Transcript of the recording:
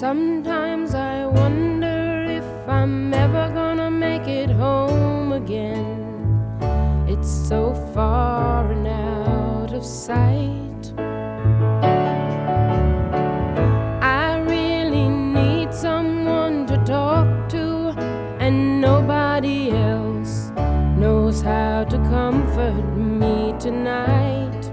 Sometimes I wonder if I'm ever gonna make it home again. It's so far and out of sight. I really need someone to talk to, and nobody else knows how to comfort me tonight.